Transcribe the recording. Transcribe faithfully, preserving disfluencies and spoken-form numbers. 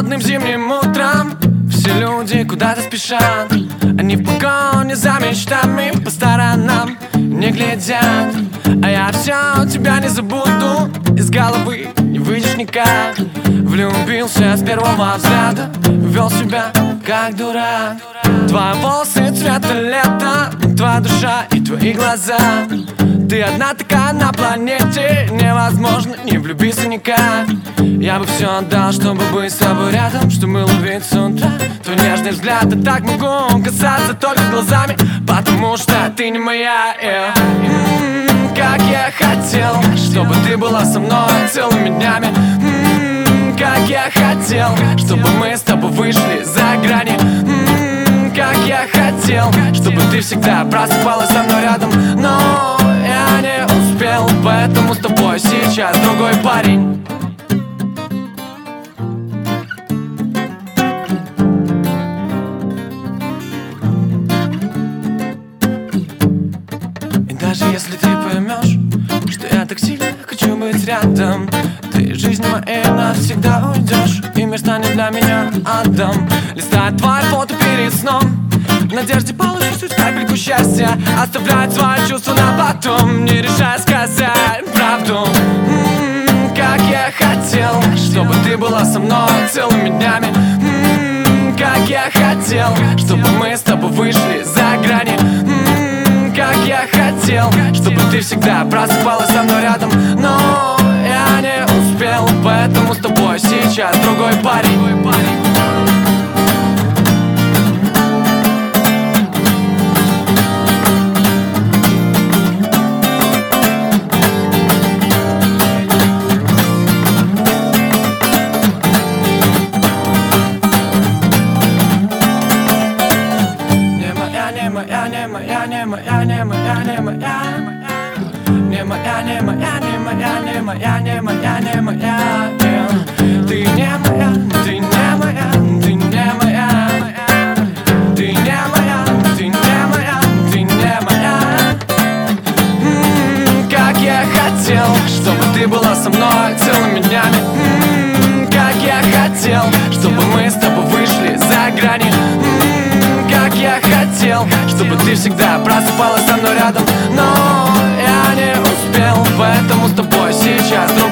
холодным зимним утром все люди куда-то спешат. Они в погоне за мечтами по сторонам не глядят. А я все тебя не забуду, из головы не выйдешь никак. Влюбился с первого взгляда, вел себя как дурак. Твои волосы цвета лета, твоя душа и твои глаза. Ты одна такая на планете, невозможно не влюбиться никак. Я бы все отдал, чтобы быть с тобой рядом, чтобы ловить с утра твой нежный взгляд. Я так могу касаться только глазами, потому что ты не моя. yeah. М-м, Как я хотел, чтобы ты была со мной целыми днями. М-м, Как я хотел, чтобы мы с тобой вышли за грани. М-м, Как я хотел, чтобы ты всегда просыпалась со мной рядом. Но я не успел, поэтому с тобой сейчас другой парень. И даже если ты поймешь, что я так сильно хочу быть рядом, ты из жизни моей навсегда уйдешь, и мир станет для меня адом. Листает твои фото перед сном, в надежде получить хоть капельку счастья, оставлять свои чувства на потом, не решая сказать правду. М-м, Как я хотел, чтобы ты была со мной целыми днями. М-м, Как я хотел, чтобы мы с тобой вышли за грани. М-м, Как я хотел, чтобы ты всегда просыпалась со мной рядом. Но я не успел, поэтому с тобой сейчас другой парень. Не моя, не моя, не моя, не моя, не моя. Не моя, не моя, не моя, не моя, не моя, не моя. Ты не моя, ты не моя, ты не моя. Ты не моя, ты не моя, ты не моя. М-м, Как я хотел, чтобы ты была со мной целыми днями. М-м, Как я хотел, чтобы мы с тобой вышли за грани. Как я хотел, чтобы ты всегда просыпалась со мной рядом. Но я не успел, поэтому с тобой сейчас друг